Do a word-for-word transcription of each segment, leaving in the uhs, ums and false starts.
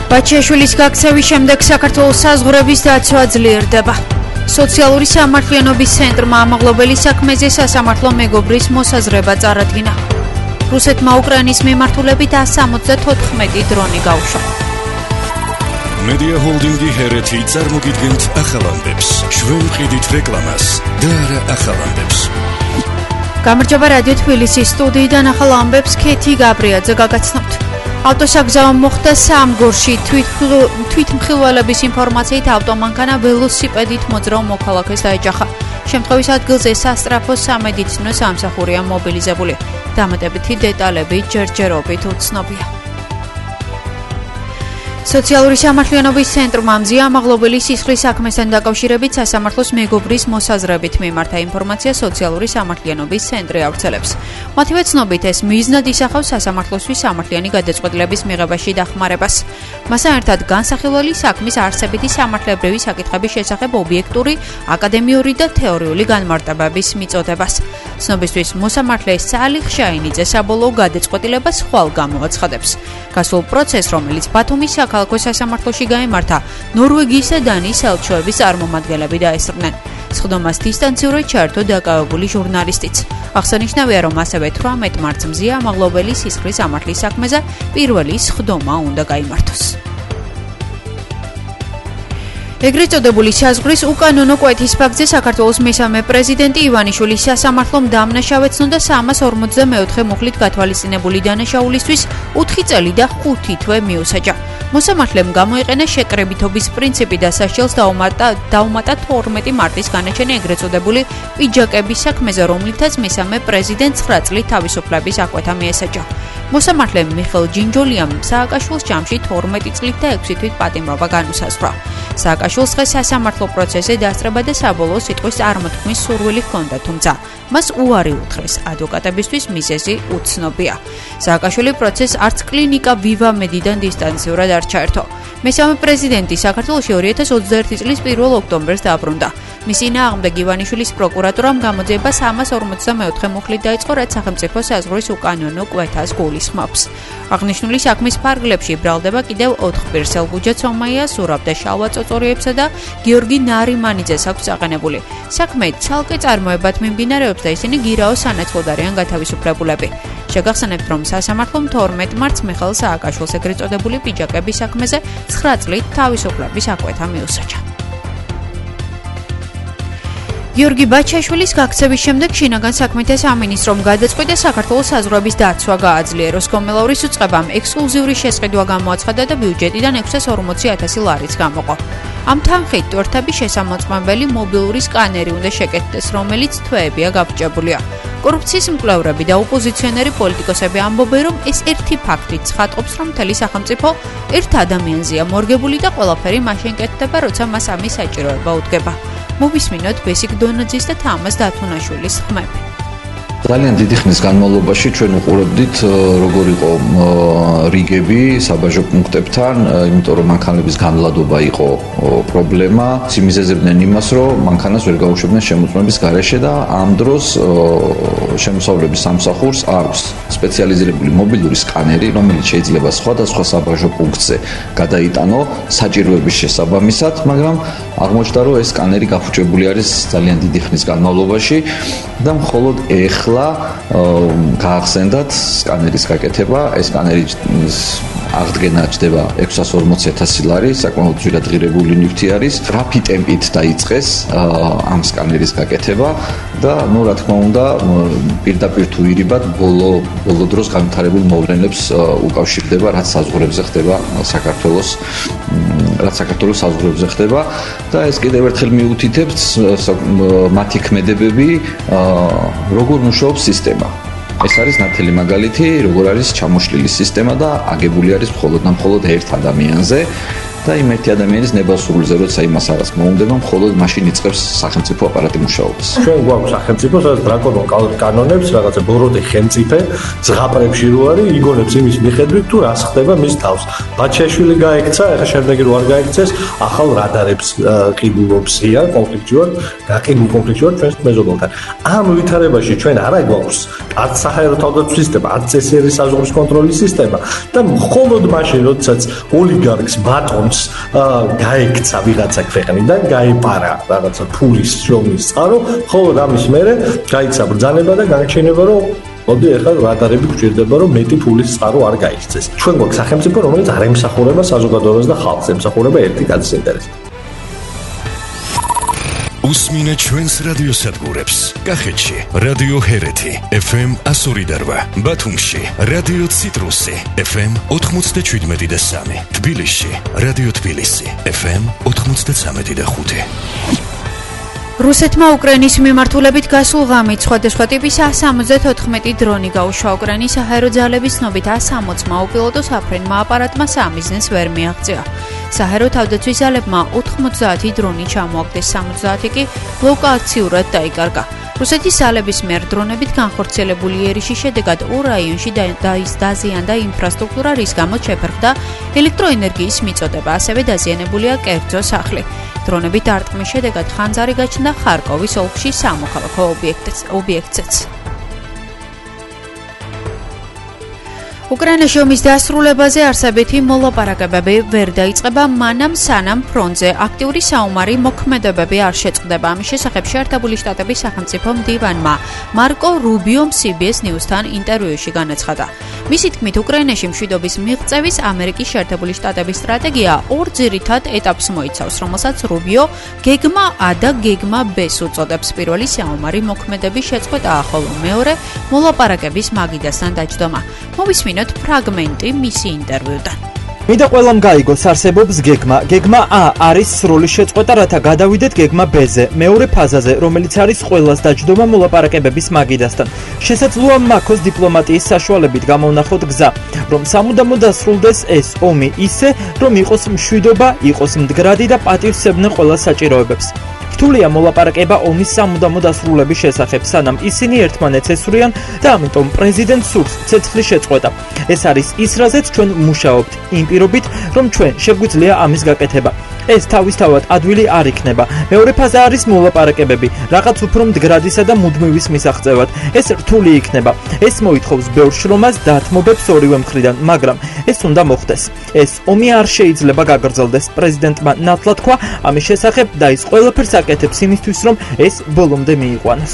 ბაჩიაშვილის გაქცევის შემდეგ საქართველოს საზღვრების დაცვა ძლიერდება. სოციალური სამართლიანობის ცენტრმა ამაღლობელი საქმეზე სასამართლო მეგობრის მოსაზრება წარადგინა. რუსეთმა უკრაინის მიმართულებით ას სამოცდათოთხმეტი დრონი გაუშვა. მედია ჰოლდინგი ჰერეთი წარმოგიდგენთ ახალამდებს. ჩვენ ვყიდით რეკლამას და არა ახალამდებს. გამარჯობა რადიო თბილისის სტუდიიდან ახალ ამბებს ქეთი გაბრიაძე გაგაცნობთ. ავტოსაგზაო მოხდა სამგორში თვითმხილველების ინფორმაციით ავტომანქანა ველოსიპედით მოძრავ მოქალაქეს დაეჯახა. შემთხვევის ადგილზე სასტრაფო სამედიცინო სამსახურია მობილიზებული. დამატებითი დეტალები ჯერჯერობით უცნობია. სოციალური სამართლიანობის ცენტრმა მზია ამაღლობელი სისხლის საქმესთან დაკავშირებით სასამართლოს მეგობრის მოსაზრებით მიმართა ინფორმაცია სოციალური სამართლიანობის ცენტრი ავრცელებს. მათივე ცნობით ეს მიზნად ისახავს სასამართლოსთვის სამართლიანი გადაწყვეტილების მიღებაში დახმარებას. მასთან ერთად განსახილველი საქმის არსებითი სამართლებრივი საკითხების შესახებ ობიექტური, აკადემიური და თეორიული განმარტებების მიწოდებას. ცნობისთვის მოსამართლე სალიხ შაინიძე საბოლოო გადაწყვეტილებას ხვალ გამოაცხადებს. გასულ პროცესს, რომელიც ბათუმის საქალაქო სასამართლოში გაიმართა, ნორვეგიის და დანიის ელჩოების წარმომადგენლები დაესწრნენ. სხდომას დისტანციურად ჩაერთო დაკავებული ჟურნალისტიც. აღსანიშნავია, რომ ასევე თვრამეტ მარტს მზია ამაღლობელი სისხლის სამართლის საქმეზე პირველი სხდომა უნდა გაიმართოს. ეგრეთ წოდებული საზღვრის უკანონო კვეთის ფაქტზე საქართველოს მესამე პრეზიდენტი ივანიშვილი სასამართლომ დამნაშავეცნო და სამას ორმოცდამეოთხე მუხლით გათვალისწინებული დანაშაულისთვის ოთხი წელი და ხუთი თვე მიუსაჯა. მოსამართლემ გამოიყენა შეკრებითობის პრინციპი და სასჯელს დაუმატა თორმეტი მარტის განაჩენი ეგრეთ წოდებული პიჯაკების საქმეზე, რომლითაც მესამე პრეზიდენტს ცხრა წლით თავისუფლების აკვეთა მიესაჯა. მოსამართლემ მიხეილ ჯინჯოლიამ სააკაშვილს ჯამში თორმეტი წლით და ექვსი თვით პატიმრობა განუსაზღვრა. სააკაშვილს დღეს სასამართლო პროცესზე დასწრება და საბოლოო სიტყვის წარმოთქმის სურვილი ჰქონდა, თუმცა მას უარი უთხრეს. ადვოკატებისთვის მიზეზი უცნობია. სააკაშვილი პროცესს არც კლინიკა ვივა მედიდან დისტანციურად არ ჩაერთო. მესამე პრეზიდენტი საქართველოში ორი ათას ოცდაერთი წლის პირველ ოქტომბერს დაბრუნდა. მისი წინააღმდეგ ივანიშვილის პროკურატურამ გამოძიება სამას ორმოცდამეოთხე მუხლით დაიწყო, რაც სახელმწიფო საზღვრის უკანონო კვეთას გულისხმობს. აღნიშნული საქმის ფარგლებში ბრალდება კიდევ ოთხ პირს: ელგუჯა ცომაიას, ზურაბ და შალვა წოწორიებსა და გიორგი ნარიმანიძეს აქვს აყენებული. საქმე ცალკე წარმოებად მიმდინარეობს და ისინი გირაოს სანაცვლოდ არიან გათავისუფლებულები. შეგახსენებთ, რომ სასამართლომ თორმეტ მარტს მიხეილ სააკაშვილს ეგრეთ წოდებული პიჯაკების საქმეზე ცხრა წლით თავისუფლების აკვეთა მიუსაჯა. გიორგი ბაჩიაშვილის გაქცევის შემდეგ შინაგან საქმეთა სამინისტრომ გადაწყვიტა საქართველოს საზღვრების დაცვა გააძლიეროს. გომელაურის უწყებამ ექსკლუზიური შესყიდვა გამოაცხადა და ბიუჯეტიდან ექვსას ორმოცი ათასი ლარიც გამოყო. ამ თანხით ტვერთების შესამოწმებელი მობილური სკანერი უნდა შეკეთდეს, რომელიც თვეებია გაბჭებულია. კორუფციის მკვლევრები და ოპოზიციონერი პოლიტიკოსები ამბობენ, რომ ეს ერთი ფაქტით ცხადყოფს, რომ მთელი სახელმწიფო ერთ ადამიანზეა მორგებული და ყველაფერი მაშინ კეთდება, როცა მას ამის საჭიროება უდგება. მოვისმინოთ ბესიკ დონაძის და თამაზ დათუნაშვილის ხმები. ძალიან დიდი ხნის განმავლობაში ჩვენ უყურებდით როგორ იყო რიგები საბაჟო პუნქტებთან, იმიტომ რომ მანქანების განლადობა იყო პრობლემა. იმიზეზებდნენ იმას, რომ მანქანას ვერ გაუშვებდნენ შემოწმების გარეშე და ამ დროს შემოსავლების სამსახურს აქვს სპეციალიზირებული მობილური სკანერი, რომელიც შეიძლება სხვადასხვა საბაჟო პუნქტზე გადაიტანო საჭიროების შესაბამისად, მაგრამ აღმოჩნდა, რომ ეს სკანერი გაფუჭებული არის ძალიან დიდი ხნის განმავლობაში და მხოლოდ ეხლა გაახსენდათ სკანერის გაკეთება. ეს სკანერის აღდგენა ჯდება ექვსას ორმოცი ათასი ლარი, საკმაოდ ძვირად ღირებული ნივთი არის. რაფი ტემპით დაიწყეს ამ სკანერის გაკეთება და ნუ რა თქმა უნდა პირდაპირ თუ ირიბად ბოლო ბოლო დროს განვითარებულ მოვლენებს უკავშირდება, რაც საზღვრებზე ხდება საქართველოს რაც საქართველოს საზღვრებზე ხდება და ეს კიდევ ერთხელ მიუთითებს მათი ქმედებები როგორ მუშაობს სისტემა. ეს არის ნათელი მაგალითი, როგორ არის ჩამოშლილი სისტემა და აგებული არის მხოლოდ და მხოლოდ ერთ ადამიანზე. და იმ ერთი ადამიანის ნებასრულზე, როცა იმას რაღაც მოუნდება, მხოლოდ მაშინ იწყებს სახელმწიფო აპარატი მუშაობას. ჩვენ გვაქვს სახელმწიფო, სადაც დრაკონულ კანონებს, რაღაცა ბოროტე ხელმწიფე, ზღაპრებში რო არის, იგონებს იმის მიხედვით, თუ რას ხდება მის თავს. ბაჩაშვილი გაიქცა, ეხლა შემდეგი რო არ გაიქცეს, ახალ რადარებს ყიდულობს ია კონფლიქტში ვარ, გაყიდულ კონფლიქტში ვარ ჩვენს მეზობელთან. ამ ვითარებაში ჩვენ არა გვაქვს არც საჰაერო თავდაცვის სისტემა, არც წესიერი საზღვრის კონტროლის სისტემა და მხოლოდ მაშინ, როდესაც ოლიგარქს ბატონს გაიქცა ვიღაცა ქვეყნიდან, გაიპარა რაღაცა ფულის შრომის წყარო, ხოლო ამის მერე გაიქცა ბრძანება და განჩენება, რომ მოდი ახლა რადარები გვჭირდება, რომ მეტი ფულის წყარო არ გაიქცეს. ჩვენ გვაქვს სახელმწიფო, რომელიც არ ემსახურება საზოგადოებას და ხალხს, ემსახურება ერთი კაცის ინტერესს. უსმინე ჩვენს რადიოსადგურებს. კახეთში რადიო ჰერეთი ეფ ემ one oh eight, ბათუმში რადიო ციტრუსი ეფ ემ ninety-seven და three, თბილისში რადიო თბილისი ეფ ემ ninety-three და five. რუსეთმა უკრაინის მიმართულებით გასულ ღამით სხვადასხვა ტიპის one seventy-four დრონი გაუშვა უკრაინის საჰაერო ძალების ცნობით one sixty მაუპილოტო საფრენმა აპარატმა სამიზნეს ვერ მიაღწია. საჰაერო თავდაცვის ძალებმა ninety დრონი ჩამოაგდეს, seventy კი ლოკაციურად დაიკარგა. რუსეთის ძალების მიერ დრონებით განხორციელებული იერიში შედეგად ორ რაიონში დაზიანდა ინფრასტრუქტურა, რის გამოც შეფერხდა ელექტროენერგიის მიწოდება, ასევე დაზიანებულია კერძო სახლი. დრონებით დარტყმის შედეგად ხანძარი გაჩნდა ხარკოვის ოლქში სამოქალაქო ობიექტზეც. უკრაინაში ომის დასრულებაზე არსებითი მოლაპარაკებები ვერ დაიწყება, მანამ სანამ ფრონტზე აქტიური საომარი მოქმედებები არ შეწყდება. ამის შესახებ შეერთებული შტატების სახელმწიფო მდივანმა მარკო რუბიომ სი ბი ეს News-თან ინტერვიუში განაცხადა. მისი თქმით, უკრაინაში მშვიდობის მიღწევის ამერიკის შეერთებული შტატების სტრატეგია ორ ძირითად ეტაპს მოიცავს, რომელსაც რუბიო გეგმა A და გეგმა B-ს უწოდებს. პირველი საომარი მოქმედების შეწყვეტაა, ხოლო მეორე მოლაპარაკების მაგიდასთან დაჯდომა. მოვისმინოთ ფრაგმენტი მისი ინტერვიუდან. მინდა ყველამ გაიგოს, არსებობს გეგმა. გეგმა A არის სრული შეწყვეტა, რათა გადავიდეთ გეგმა B-ზე, მეორე ფაზაზე, რომელიც არის ყველას დაჯდომა მოლაპარაკებების მაგიდასთან. შესაძლოა მაქოს დიპლომატიის საშუალებით გამოვნახოთ გზა, რომ სამუდამოდ დასრულდეს ეს ომი ისე, რომ იყოს მშვიდობა, იყოს მდგრადი და პატივსებნე ყველა საჭიროებებს. რთულია მოლაპარაკება ომის სამუდამო დასრულების შესახებ, სანამ ისინი ერთმანეთს ესვრიან და ამიტომ პრეზიდენტ სურს ცეცხლის შეწყვეტა. ეს არის ის, რაზეც ჩვენ მუშაობთ, იმ პირობით, რომ ჩვენ შეგვიძლია ამის გაკეთება. ეს თავისთავად ადვილი არ იქნება. მეორე ფაზა არის მოლაპარაკებები, რაღაც უფრო მდგრადისა და მუდმივის მისაღწევად. ეს რთული იქნება. ეს მოითხოვს ბევრ შრომას, დათმობებს ორივე მხრიდან, მაგრამ ეს უნდა მოხდეს. ეს ომი არ შეიძლება გაგრძელდეს. პრეზიდენტმა ნათლად თქვა ამის შესახებ და ის ყველაფერს აკეთებს იმისთვის, რომ ეს ბოლომდე მიიყვანოს.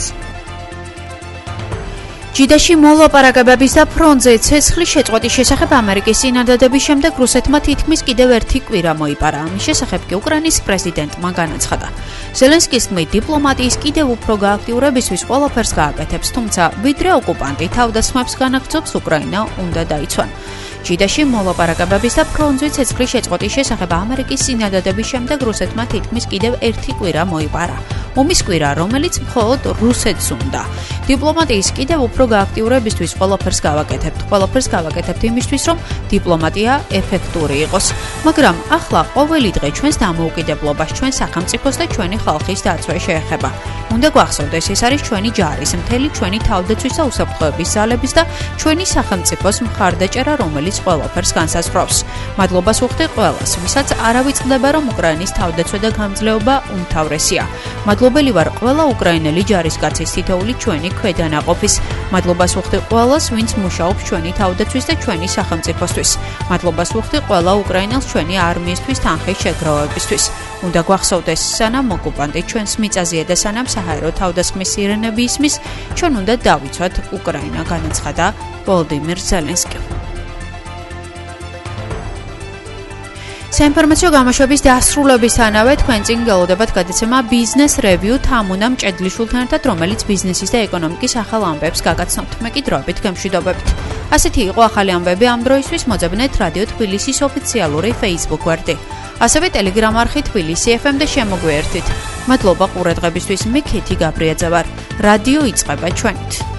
ჯიდაში მოლაპარაკებების და ფრონტზე ცეცხლის შეწყვეტის შესახებ ამერიკის წინადადების შემდეგ რუსეთმა თითქმის კიდევ ერთი კვირა მოიპარა. ამის შესახებ კი უკრაინის პრეზიდენტმა განაცხადა. ზელენსკის თქმით, დიპლომატიის კიდევ უფრო გააქტიურებისთვის ყველაფერს გააკეთებს, თუმცა ვიდრე ოკუპანტი თავდასხმებს განაგრძობს, უკრაინა უნდა დაიცვან. ჯიდაში მოლაპარაკებების და ფრონტზე ცეცხლის შეწყვეტის შესახებ ამერიკის წინადადების შემდეგ რუსეთმა თითქმის კიდევ ერთი კვირა მოიპარა. ომის კვირა, რომელიც მხოლოდ რუსეთს უნდა. დიპლომატიის კიდევ უფრო გააქტიურებისთვის ყველაფერს გავაკეთებთ. ყველაფერს გავაკეთებთ იმისთვის, რომ დიპლომატია ეფექტური იყოს. მაგრამ ახლა ყოველი დღე ჩვენს დამოუკიდებლობას, ჩვენ სახელმწიფოს და ჩვენი ხალხის დაცვა შეეხება. უნდა გვახსოვდეს, ეს არის ჩვენი ჯარის, მთელი ჩვენი თავდაცვის და უსაფრთხოების ძალების და ჩვენი სახელმწიფოს მხარდაჭერა, რომელიც ყველაფერს განსაზღვრავს. მადლობას ვუხდი ყველას, ვისაც არ ავიწყდება, რომ უკრაინის თავდაცვა და გამძლეობა უმთავრესია. მადლობელი ვარ ყველა უკრაინელი ჯარისკაცის, თითოეული ჩვენი ქვედანაყოფის. მადლობას ვუხდი ყველას, ვინც მუშაობს ჩვენი თავდაცვის და ჩვენი სახელმწიფოსთვის. მადლობას ვუხდი ყველა უკრაინელს ჩვენი არმიისთვის თანხის შეგროვებისთვის. უნდა გვახსოვდეს, სანამ ოკუპანტი ჩვენს მიწაზე და სანამ საჰაერო თავდასხმის სირენები ისმის, ჩვენ უნდა დავიცვათ უკრაინა, განაცხადა ვოლოდიმირ ზელენსკი. საინფორმაციო გამოშვების დასრულებისთანავე თქვენ წინ გელოდებათ გადაცემა Business Review თამუნა მჭედლიშვილთან ერთად, რომელიც ბიზნესის და ეკონომიკის ახალ ამბებს გაგაცნობთ. მე კი დროებით გემშვიდობებთ. ასეთი იყო ახალი ამბები ამ დროისთვის, მოძებნეთ რადიო თბილისის ოფიციალური Facebook გვერდი. ასევე Telegram არხი თბილისი ეფ ემ და შემოგვიერთით. მადლობა ყურადღებისთვის, მე ქეთი გაბრიაძე ვარ. რადიო იწყება ჩვენით.